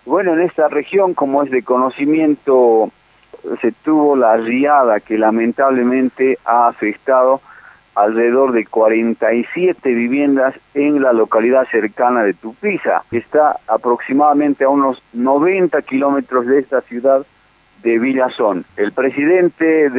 Bueno, en esta región, como es de conocimiento, se tuvo la riada que lamentablemente ha afectado alrededor de 47 viviendas en la localidad cercana de Tupiza, que está aproximadamente a unos 90 kilómetros de esta ciudad de Villazón. El presidente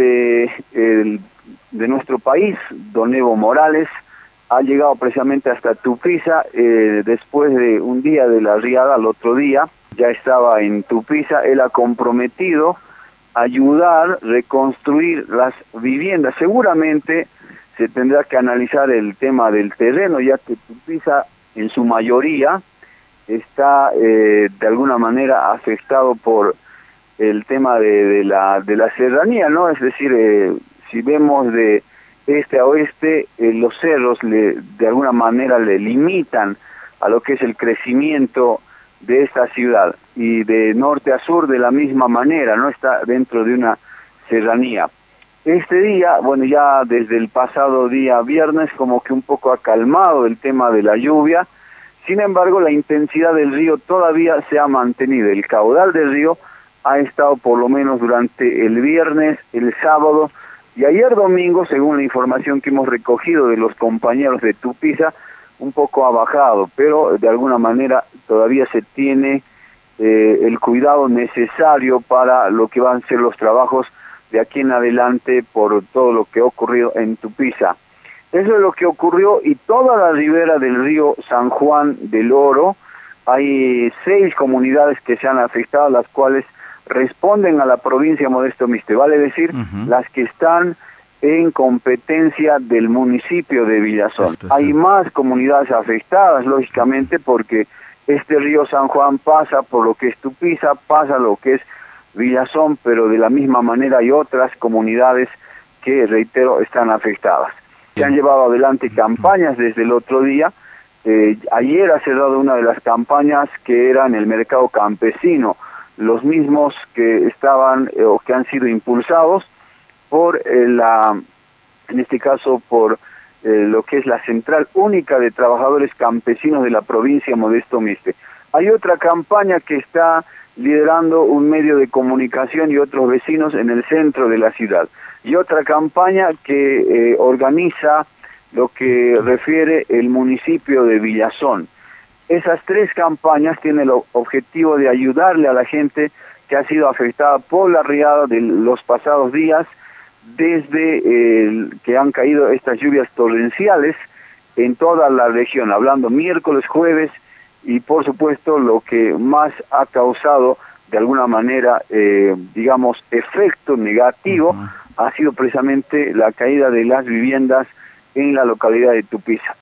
de nuestro país, don Evo Morales, ha llegado precisamente hasta Tupiza después de un día de la riada. Al otro día ya estaba en Tupiza. Él ha comprometido ayudar, reconstruir las viviendas. Seguramente se tendrá que analizar el tema del terreno, ya que Tupiza en su mayoría está de alguna manera afectado por el tema de la serranía, ¿no? Es decir, si vemos de este a oeste, los cerros de alguna manera le limitan a lo que es el crecimiento de esta ciudad, y de norte a sur de la misma manera, no está dentro de una serranía. Este día, bueno, ya desde el pasado día viernes como que un poco ha calmado el tema de la lluvia. Sin embargo, la intensidad del río todavía se ha mantenido. El caudal del río ha estado por lo menos durante el viernes, el sábado y ayer domingo, según la información que hemos recogido de los compañeros de Tupiza, un poco ha bajado, pero de alguna manera todavía se tiene el cuidado necesario para lo que van a ser los trabajos de aquí en adelante por todo lo que ha ocurrido en Tupiza. Eso es lo que ocurrió, y toda la ribera del río San Juan del Oro, hay 6 comunidades que se han afectado, las cuales responden a la provincia Modesto Miste, vale decir, las que están en competencia del municipio de Villazón. Hay más comunidades afectadas, lógicamente, porque este río San Juan pasa por lo que es Tupiza, pasa lo que es Villazón, pero de la misma manera hay otras comunidades que, reitero, están afectadas. Se han llevado adelante campañas desde el otro día. Ayer ha cerrado una de las campañas que era en el mercado campesino, los mismos que estaban o que han sido impulsados por en este caso por lo que es la Central Única de Trabajadores Campesinos de la provincia Modesto Miste. Hay otra campaña que está liderando un medio de comunicación y otros vecinos en el centro de la ciudad, y otra campaña que organiza lo que refiere el municipio de Villazón. Esas 3 campañas tienen el objetivo de ayudarle a la gente que ha sido afectada por la riada de los pasados días, desde que han caído estas lluvias torrenciales en toda la región, hablando miércoles, jueves, y por supuesto lo que más ha causado de alguna manera, digamos, efecto negativo, ha sido precisamente la caída de las viviendas en la localidad de Tupiza.